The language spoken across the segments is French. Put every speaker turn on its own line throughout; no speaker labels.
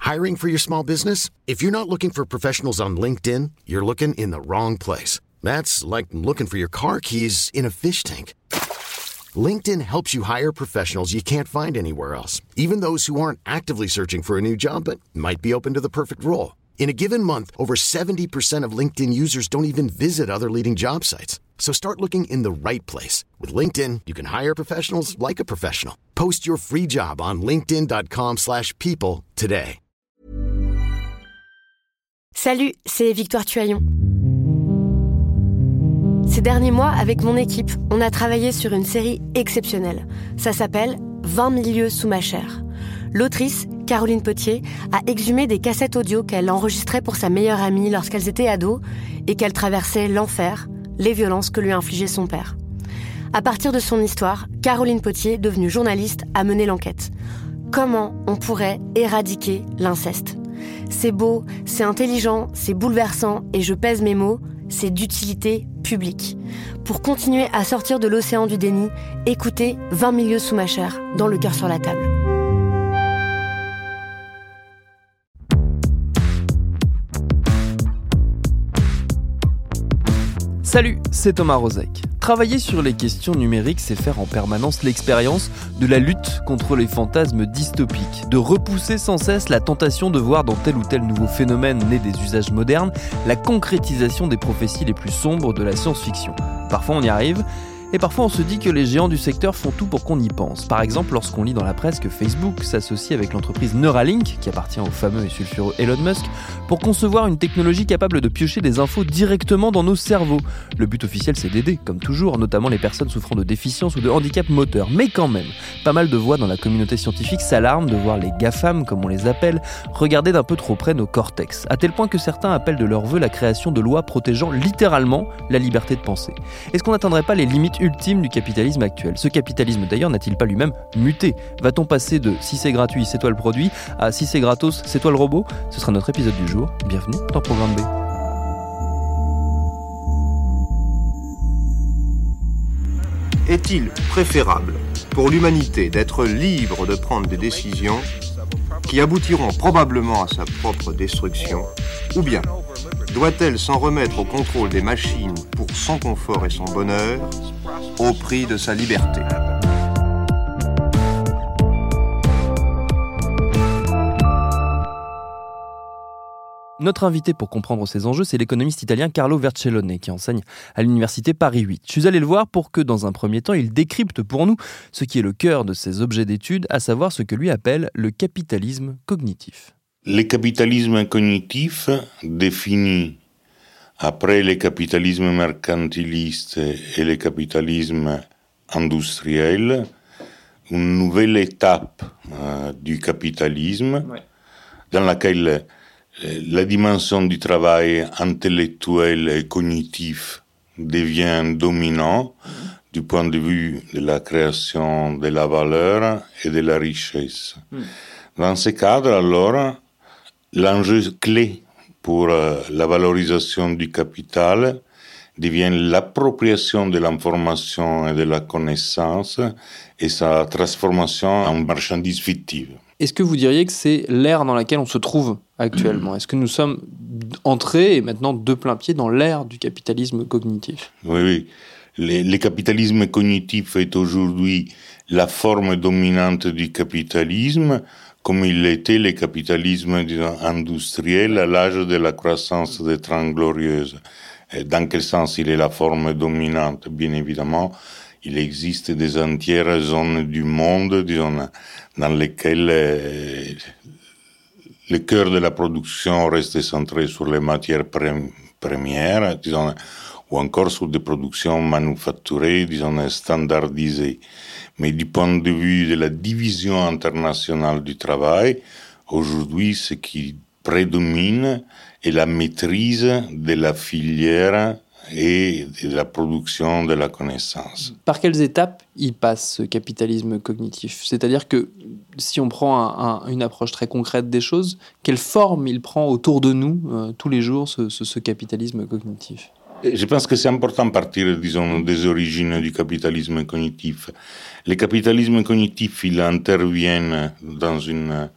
Hiring for your small business? If you're not looking for professionals on LinkedIn, you're looking in the wrong place. That's like looking for your car keys in a fish tank. LinkedIn helps you hire professionals you can't find anywhere else, even those who aren't actively searching for a new job but might be open to the perfect role. In a given month, over 70% of LinkedIn users don't even visit other leading job sites. So start looking in the right place. With LinkedIn, you can hire professionals like a professional. Post your free job on linkedin.com/people today.
Salut, c'est Victoire Tuaillon. Ces derniers mois, avec mon équipe, on a travaillé sur une série exceptionnelle. Ça s'appelle « 20 000 lieues sous ma chair ». L'autrice, Caroline Potier, a exhumé des cassettes audio qu'elle enregistrait pour sa meilleure amie lorsqu'elles étaient ados et qu'elle traversait l'enfer, les violences que lui infligeait son père. À partir de son histoire, Caroline Potier, devenue journaliste, a mené l'enquête. Comment on pourrait éradiquer l'inceste ? C'est beau, c'est intelligent, c'est bouleversant et je pèse mes mots, c'est d'utilité publique. Pour continuer à sortir de l'océan du déni, écoutez 20 000 lieues sous ma chair, dans Le cœur sur la table.
Salut, c'est Thomas Rozek. Travailler sur les questions numériques, c'est faire en permanence l'expérience de la lutte contre les fantasmes dystopiques, de repousser sans cesse la tentation de voir dans tel ou tel nouveau phénomène né des usages modernes la concrétisation des prophéties les plus sombres de la science-fiction. Parfois on y arrive, et parfois on se dit que les géants du secteur font tout pour qu'on y pense. Par exemple, lorsqu'on lit dans la presse que Facebook s'associe avec l'entreprise Neuralink, qui appartient au fameux et sulfureux Elon Musk, pour concevoir une technologie capable de piocher des infos directement dans nos cerveaux. Le but officiel, c'est d'aider, comme toujours, notamment les personnes souffrant de déficience ou de handicap moteur. Mais quand même, pas mal de voix dans la communauté scientifique s'alarment de voir les GAFAM, comme on les appelle, regarder d'un peu trop près nos cortex, à tel point que certains appellent de leur vœu la création de lois protégeant littéralement la liberté de penser. Est-ce qu'on n'atteindrait pas les limites ultime du capitalisme actuel ? Ce capitalisme d'ailleurs n'a-t-il pas lui-même muté ? Va-t-on passer de si c'est gratuit, c'est toi le produit à si c'est gratos, c'est toi le robot ? Ce sera notre épisode du jour. Bienvenue dans Programme B.
Est-il préférable pour l'humanité d'être libre de prendre des décisions qui aboutiront probablement à sa propre destruction, ou bien doit-elle s'en remettre au contrôle des machines pour son confort et son bonheur, au prix de sa liberté ?
Notre invité pour comprendre ces enjeux, c'est l'économiste italien Carlo Vercellone, qui enseigne à l'université Paris 8. Je suis allé le voir pour que, dans un premier temps, il décrypte pour nous ce qui est le cœur de ses objets d'étude, à savoir ce que lui appelle le capitalisme cognitif.
Le capitalisme cognitif définit, après le capitalisme mercantiliste et le capitalisme industriel, une nouvelle étape du capitalisme dans laquelle la dimension du travail intellectuel et cognitif devient dominant du point de vue de la création de la valeur et de la richesse. Dans ce cadre, alors, l'enjeu clé pour la valorisation du capital devient l'appropriation de l'information et de la connaissance et sa transformation en marchandise fictive.
Est-ce que vous diriez que c'est l'ère dans laquelle on se trouve actuellement ? Est-ce que nous sommes entrés, et maintenant de plein pied, dans l'ère du capitalisme cognitif ?
Oui. Le capitalisme cognitif est aujourd'hui la forme dominante du capitalisme, comme il était le capitalisme industriel à l'âge de la croissance des Trente Glorieuses. Dans quel sens il est la forme dominante ? Bien évidemment, il existe des entières zones du monde, disons, dans lesquelles le cœur de la production reste centré sur les matières premières, disons, ou encore sur des productions manufacturées, disons, standardisées. Mais du point de vue de la division internationale du travail, aujourd'hui, ce qui prédomine est la maîtrise de la filière et de la production de la connaissance.
Par quelles étapes il passe ce capitalisme cognitif ? C'est-à-dire que si on prend une approche très concrète des choses, quelle forme il prend autour de nous tous les jours, ce capitalisme cognitif ?
Je pense que c'est important de partir, disons, des origines du capitalisme cognitif. Le capitalisme cognitif, il intervient dans une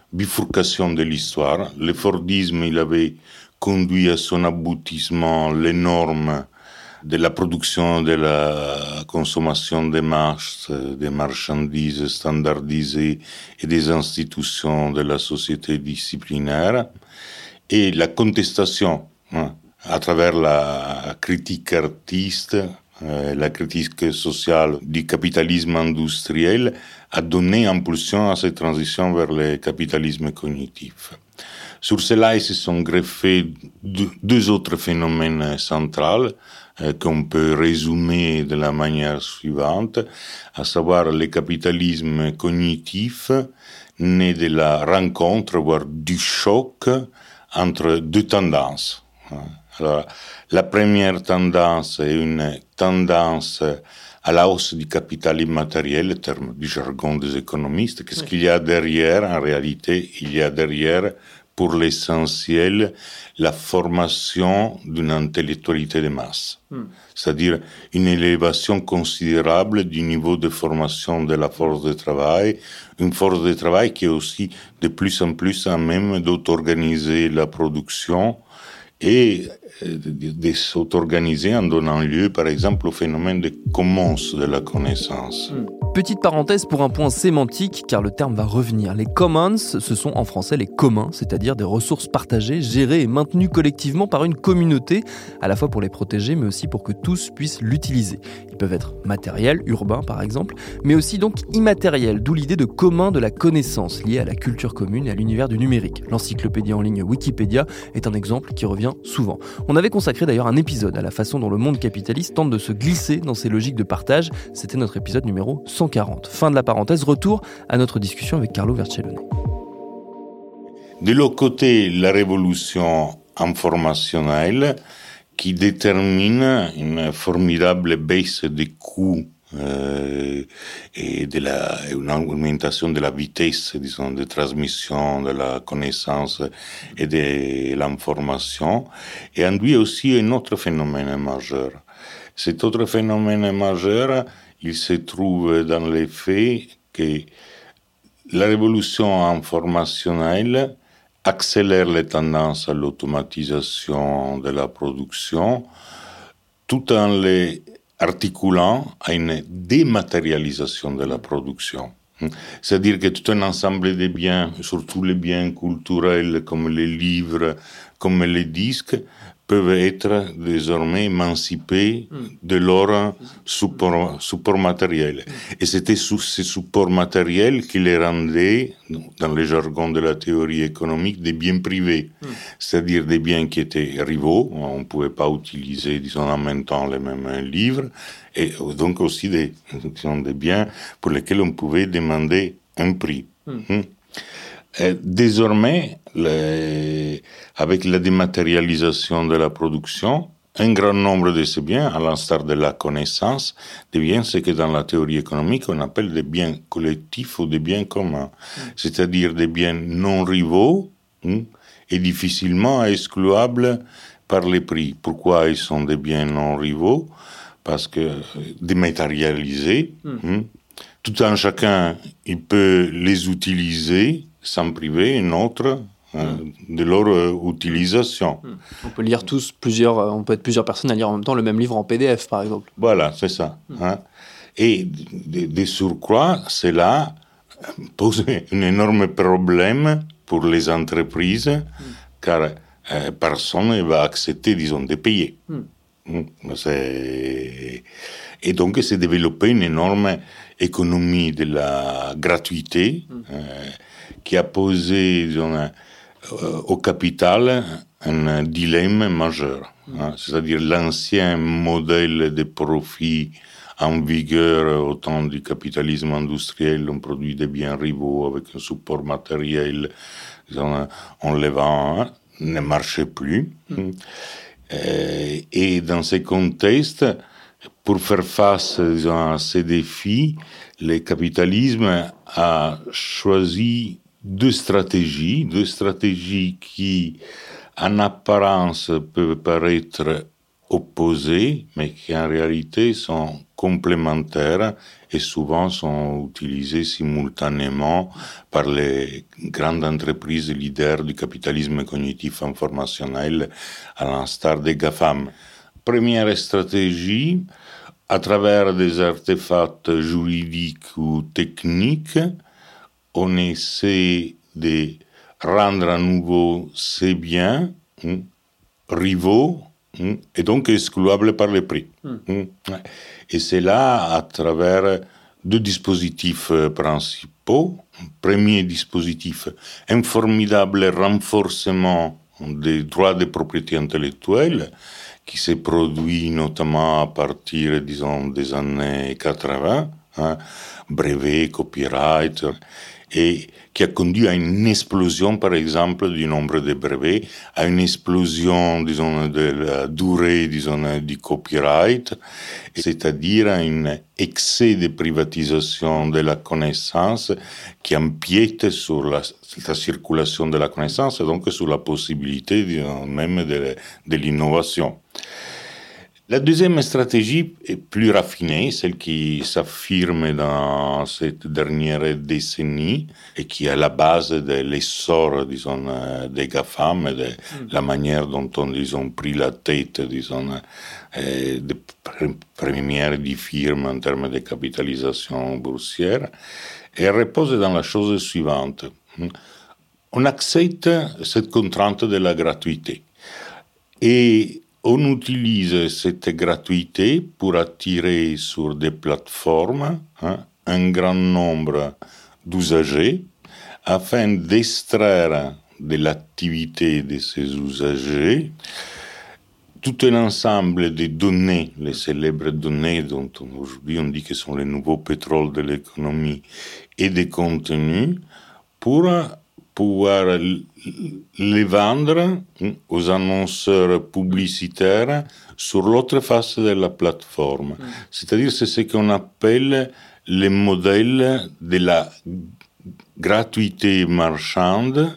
bifurcation de l'histoire. Le Fordisme, il avait conduit à son aboutissement les normes de la production, de la consommation des marchandises standardisées et des institutions de la société disciplinaire. Et la contestation, à travers la critique artiste, la critique sociale du capitalisme industriel, a donné impulsion à cette transition vers le capitalisme cognitif. Sur cela, ils se sont greffés deux autres phénomènes centraux qu'on peut résumer de la manière suivante, à savoir le capitalisme cognitif né de la rencontre, voire du choc entre deux tendances. Alors, la première tendance est une tendance à la hausse du capital immatériel, le terme du jargon des économistes. Qu'est-ce qu'il y a derrière? En réalité, il y a derrière, pour l'essentiel, la formation d'une intellectualité de masse. C'est-à-dire une élévation considérable du niveau de formation de la force de travail, une force de travail qui est aussi de plus en plus à même d'auto-organiser la production et de s'auto-organiser en donnant lieu, par exemple, au phénomène de commons de la connaissance.
Petite parenthèse pour un point sémantique, car le terme va revenir. Les commons, ce sont en français les communs, c'est-à-dire des ressources partagées, gérées et maintenues collectivement par une communauté, à la fois pour les protéger, mais aussi pour que tous puissent l'utiliser. Ils peuvent être matériels, urbains par exemple, mais aussi donc immatériels, d'où l'idée de commun de la connaissance, liée à la culture commune et à l'univers du numérique. L'encyclopédie en ligne Wikipédia est un exemple qui revient souvent. On avait consacré d'ailleurs un épisode à la façon dont le monde capitaliste tente de se glisser dans ces logiques de partage. C'était notre épisode numéro 140. Fin de la parenthèse, retour à notre discussion avec Carlo Vercellone.
De l'autre côté, la révolution informationnelle qui détermine une formidable baisse des coûts et une augmentation de la vitesse, disons, de transmission de la connaissance et de l'information, et induit aussi un autre phénomène majeur. Cet autre phénomène majeur, il se trouve dans le fait que la révolution informationnelle accélère les tendances à l'automatisation de la production, tout en les articulant à une dématérialisation de la production. C'est-à-dire que tout un ensemble de biens, surtout les biens culturels comme les livres, comme les disques, peuvent être désormais émancipés de leur support matériel. Et c'était ces supports matériels qui les rendaient, dans le jargon de la théorie économique, des biens privés. C'est-à-dire des biens qui étaient rivaux, on ne pouvait pas utiliser, disons, en même temps les mêmes livres, et donc aussi des biens pour lesquels on pouvait demander un prix. Désormais, avec la dématérialisation de la production, un grand nombre de ces biens, à l'instar de la connaissance, deviennent ce que dans la théorie économique on appelle des biens collectifs ou des biens communs, c'est-à-dire des biens non rivaux et difficilement excluables par les prix. Pourquoi ils sont des biens non rivaux? Parce que dématérialisés, tout un chacun il peut les utiliser sans priver une autre de leur utilisation.
On peut lire on peut être plusieurs personnes à lire en même temps le même livre en PDF, par exemple.
Voilà, c'est ça. Et de surcroît, cela pose un énorme problème pour les entreprises, car personne ne va accepter, disons, de payer. Et donc, s'est développée une énorme économie de la gratuité qui a posé, disons, au capital un dilemme majeur. C'est-à-dire l'ancien modèle de profit en vigueur au temps du capitalisme industriel, on produit des biens rivaux avec un support matériel, disons, on les vend, ne marchait plus. Et dans ces contextes, pour faire face, disons, à ces défis, le capitalisme a choisi deux stratégies qui, en apparence, peuvent paraître opposés, mais qui en réalité sont complémentaires et souvent sont utilisés simultanément par les grandes entreprises leaders du capitalisme cognitif informationnel, à l'instar des GAFAM. Première stratégie, à travers des artefacts juridiques ou techniques, on essaie de rendre à nouveau ces biens rivaux et donc excluables par les prix. Et c'est là à travers deux dispositifs principaux. Premier dispositif, un formidable renforcement des droits de propriété intellectuelle qui s'est produit notamment à partir, disons, des années 80, brevets, copyright, et qui a conduit à une explosion, par exemple, du nombre de brevets, à une explosion, disons, de la durée, disons, du copyright, c'est-à-dire à un excès de privatisation de la connaissance qui empiète sur la circulation de la connaissance et donc sur la possibilité, disons, même de l'innovation. La deuxième stratégie est plus raffinée, celle qui s'affirme dans cette dernière décennie et qui est à la base de l'essor, disons, des GAFAM et de la manière dont ils ont pris la tête, disons, des premières des firmes en termes de capitalisation boursière. Et elle repose dans la chose suivante. On accepte cette contrainte de la gratuité. Et on utilise cette gratuité pour attirer sur des plateformes un grand nombre d'usagers afin d'extraire de l'activité de ces usagers tout un ensemble de données, les célèbres données dont aujourd'hui on dit que sont les nouveaux pétroles de l'économie, et des contenus pour pouvoir les vendre aux annonceurs publicitaires sur l'autre face de la plateforme. C'est-à-dire c'est ce qu'on appelle les modèles de la gratuité marchande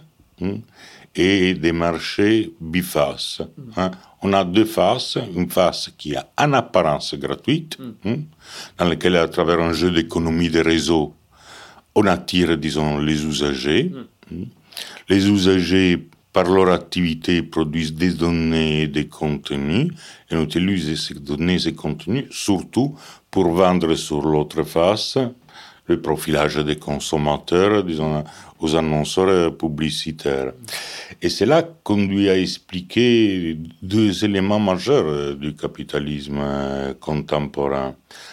et des marchés bifaces. On a deux faces, une face qui est en apparence gratuite, dans laquelle à travers un jeu d'économie de réseau, on attire, disons, les usagers. Les usagers, par leur activité, produisent des données et des contenus, et on utilise ces données et ces contenus surtout pour vendre sur l'autre face le profilage des consommateurs, disons, aux annonceurs publicitaires. Et cela conduit à expliquer deux éléments majeurs du capitalisme contemporain.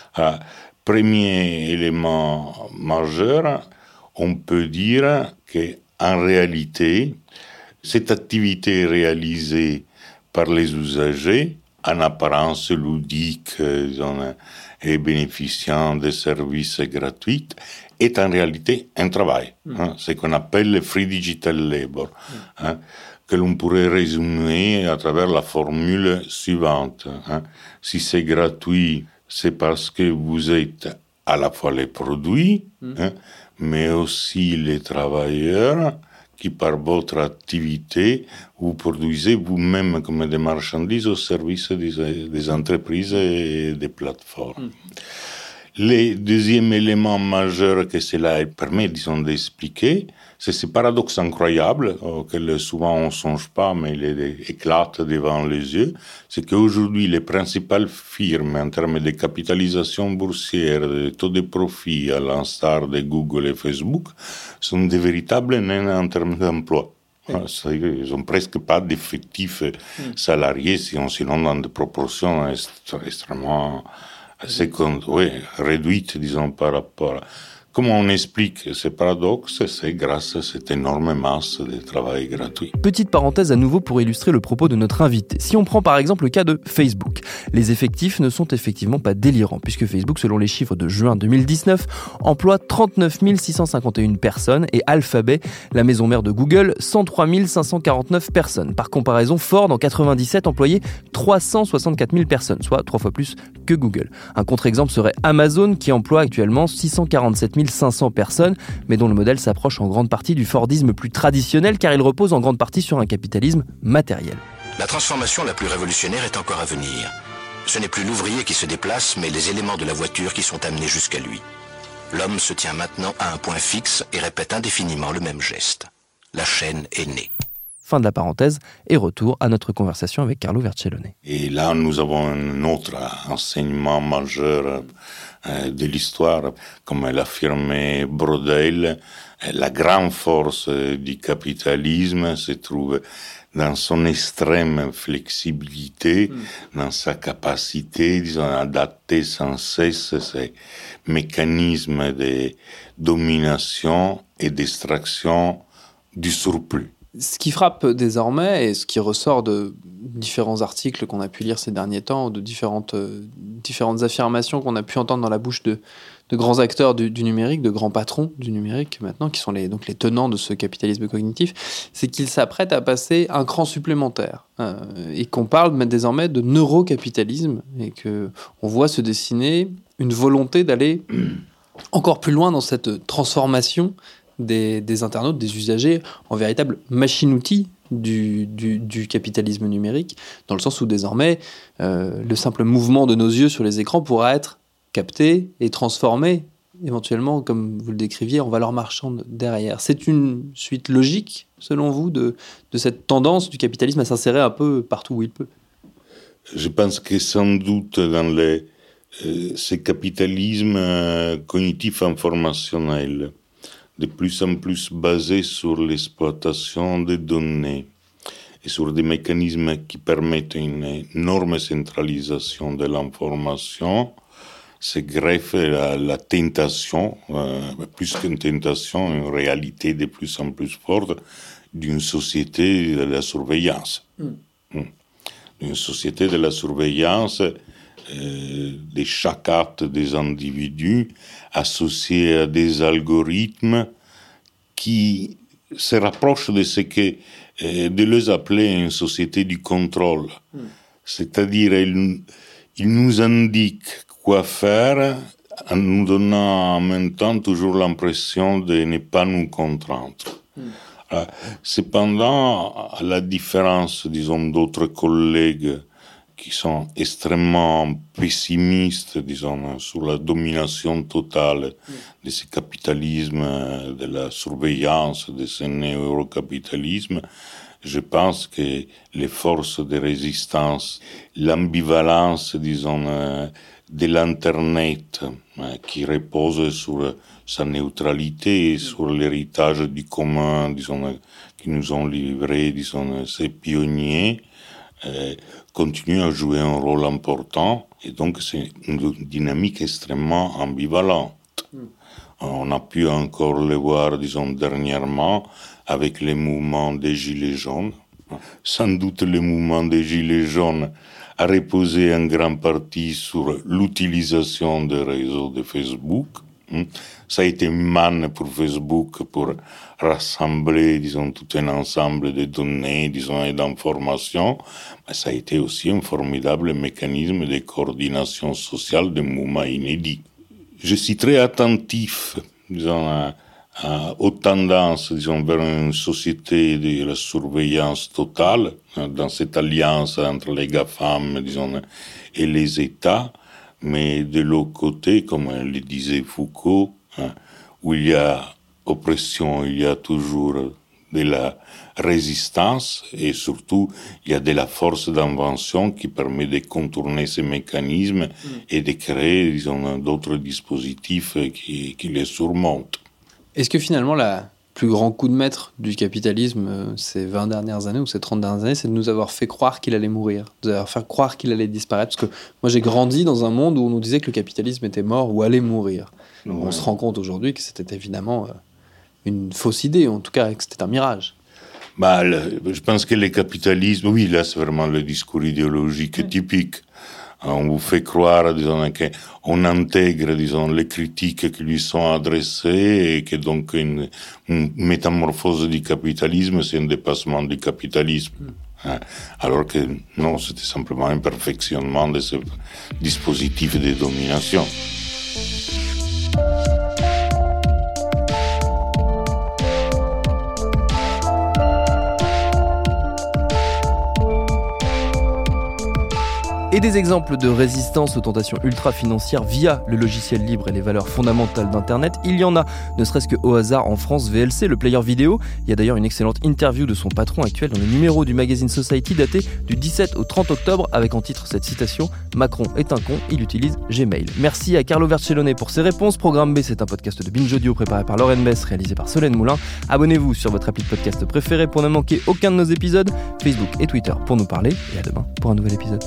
Premier élément majeur, on peut dire qu'en réalité, cette activité est réalisée par les usagers, en apparence ludique, et bénéficiant de services gratuits, est en réalité un travail, ce qu'on appelle le free digital labor, que l'on pourrait résumer à travers la formule suivante. Si c'est gratuit, c'est parce que vous êtes à la fois les produits, mais aussi les travailleurs qui, par votre activité, vous produisez vous-même comme des marchandises au service des entreprises et des plateformes. Le deuxième élément majeur que cela permet, disons, d'expliquer, c'est ce paradoxe incroyable auquel souvent on ne songe pas, mais il éclate devant les yeux, c'est qu'aujourd'hui, les principales firmes en termes de capitalisation boursière, de taux de profit, à l'instar de Google et Facebook, sont des véritables naines en termes d'emploi. C'est-à-dire qu'ils n'ont presque pas d'effectifs salariés, sinon dans des proportions extrêmement réduites, disons, par rapport. Comment on explique ces paradoxes? C'est grâce à cette énorme masse de travail gratuit.
Petite parenthèse à nouveau pour illustrer le propos de notre invité. Si on prend par exemple le cas de Facebook, les effectifs ne sont effectivement pas délirants, puisque Facebook, selon les chiffres de juin 2019, emploie 39 651 personnes et Alphabet, la maison mère de Google, 103 549 personnes. Par comparaison, Ford, en 97, employait 364 000 personnes, soit 3 fois plus que Google. Un contre-exemple serait Amazon, qui emploie actuellement 647 500 personnes, mais dont le modèle s'approche en grande partie du Fordisme plus traditionnel, car il repose en grande partie sur un capitalisme matériel.
La transformation la plus révolutionnaire est encore à venir. Ce n'est plus l'ouvrier qui se déplace, mais les éléments de la voiture qui sont amenés jusqu'à lui. L'homme se tient maintenant à un point fixe et répète indéfiniment le même geste. La chaîne est née.
Fin de la parenthèse et retour à notre conversation avec Carlo Vercellone.
Et là, nous avons un autre enseignement majeur de l'histoire, comme l'affirmait Brodel. La grande force du capitalisme se trouve dans son extrême flexibilité, dans sa capacité, disons, à adapter sans cesse ces mécanismes de domination et d'extraction du surplus.
Ce qui frappe désormais, et ce qui ressort de différents articles qu'on a pu lire ces derniers temps, ou de différentes affirmations qu'on a pu entendre dans la bouche de grands acteurs du numérique, de grands patrons du numérique maintenant, qui sont les tenants de ce capitalisme cognitif, c'est qu'ils s'apprêtent à passer un cran supplémentaire. Et qu'on parle désormais de neurocapitalisme, et qu'on voit se dessiner une volonté d'aller encore plus loin dans cette transformation des internautes, des usagers, en véritable machine-outil du capitalisme numérique, dans le sens où désormais, le simple mouvement de nos yeux sur les écrans pourra être capté et transformé, éventuellement, comme vous le décriviez, en valeur marchande derrière. C'est une suite logique, selon vous, de cette tendance du capitalisme à s'insérer un peu partout où il peut?
Je pense que sans doute dans ce capitalisme cognitif informationnel, de plus en plus basé sur l'exploitation des données et sur des mécanismes qui permettent une énorme centralisation de l'information, se greffe la tentation, plus qu'une tentation, une réalité de plus en plus forte d'une société de la surveillance. Une société de la surveillance de chaque acte des individus associés à des algorithmes qui se rapprochent de ce que Deleuze appelait une société du contrôle. C'est-à-dire, il nous indique quoi faire en nous donnant en même temps toujours l'impression de ne pas nous contraindre. Cependant, à la différence, disons, d'autres collègues qui sont extrêmement pessimistes, disons, sur la domination totale de ce capitalisme, de la surveillance de ce néo-eurocapitalisme, je pense que les forces de résistance, l'ambivalence, disons, de l'Internet, qui repose sur sa neutralité et sur l'héritage du commun, disons, qui nous ont livré, disons, ces pionniers, continue à jouer un rôle important, et donc c'est une dynamique extrêmement ambivalente. On a pu encore le voir, disons, dernièrement, avec les mouvements des Gilets jaunes. Sans doute le mouvement des Gilets jaunes a reposé en grande partie sur l'utilisation des réseaux de Facebook. Ça a été une manne pour Facebook pour rassembler, disons, tout un ensemble de données, disons, et d'informations. Mais ça a été aussi un formidable mécanisme de coordination sociale de mouvements inédits. Je suis très attentif, disons, aux tendances, disons, vers une société de la surveillance totale, dans cette alliance entre les GAFAM, disons, et les États. Mais de l'autre côté, comme le disait Foucault, où il y a oppression, il y a toujours de la résistance et surtout il y a de la force d'invention qui permet de contourner ces mécanismes et de créer, disons, d'autres dispositifs qui les surmontent.
Est-ce que finalement le plus grand coup de maître du capitalisme ces 20 dernières années ou ces 30 dernières années, c'est de nous avoir fait croire qu'il allait mourir, de nous avoir fait croire qu'il allait disparaître? Parce que moi j'ai grandi dans un monde où on nous disait que le capitalisme était mort ou allait mourir. Ouais. On se rend compte aujourd'hui que c'était évidemment une fausse idée, en tout cas que c'était un mirage.
Je pense que le capitalisme, oui, là c'est vraiment le discours idéologique typique. On vous fait croire, disons, qu'on intègre, disons, les critiques qui lui sont adressées et que donc une métamorphose du capitalisme, c'est un dépassement du capitalisme. Alors que non, c'était simplement un perfectionnement de ce dispositif de domination.
Et des exemples de résistance aux tentations ultra-financières via le logiciel libre et les valeurs fondamentales d'Internet, il y en a, ne serait-ce que au hasard en France. VLC, le player vidéo, il y a d'ailleurs une excellente interview de son patron actuel dans le numéro du magazine Society daté du 17 au 30 octobre avec en titre cette citation « Macron est un con, il utilise Gmail ». Merci à Carlo Vercellone pour ses réponses. Programme B, c'est un podcast de Binge Audio préparé par Lauren Bess, réalisé par Solène Moulin. Abonnez-vous sur votre appli de podcast préféré pour ne manquer aucun de nos épisodes, Facebook et Twitter pour nous parler, et à demain pour un nouvel épisode.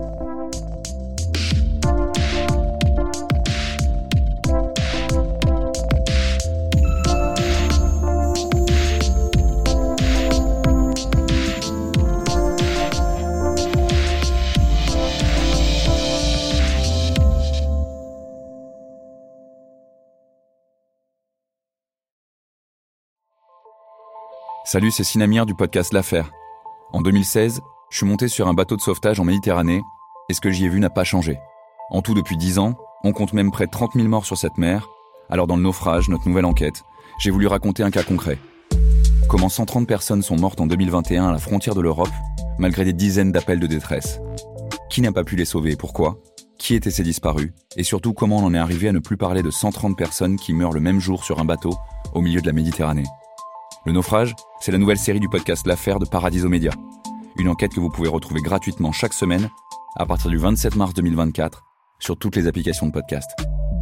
Salut, c'est Sinamir du podcast L'Affaire. En 2016, je suis monté sur un bateau de sauvetage en Méditerranée et ce que j'y ai vu n'a pas changé. En tout, depuis 10 ans, on compte même près de 30 000 morts sur cette mer. Alors dans le naufrage, notre nouvelle enquête, j'ai voulu raconter un cas concret. Comment 130 personnes sont mortes en 2021 à la frontière de l'Europe, malgré des dizaines d'appels de détresse. Qui n'a pas pu les sauver et pourquoi ? Qui étaient ces disparus ? Et surtout, comment on en est arrivé à ne plus parler de 130 personnes qui meurent le même jour sur un bateau au milieu de la Méditerranée ? Le naufrage, c'est la nouvelle série du podcast L'Affaire de Paradiso Media. Une enquête que vous pouvez retrouver gratuitement chaque semaine à partir du 27 mars 2024 sur toutes les applications de podcast.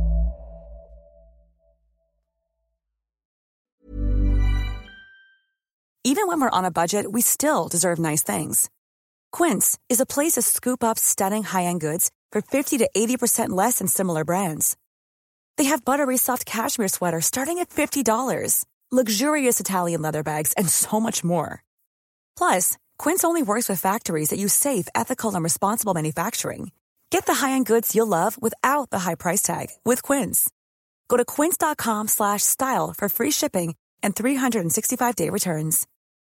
Even when we're on a budget, we still deserve nice things. Quince is a place to scoop up stunning high-end goods for 50 to 80% less than similar brands. They have buttery soft cashmere sweaters starting at $50. Luxurious Italian leather bags, and so much more. Plus, Quince only works with factories that use safe, ethical, and responsible manufacturing. Get the high-end goods you'll love without the high price tag with Quince. Go to quince.com/style for free shipping and 365-day returns.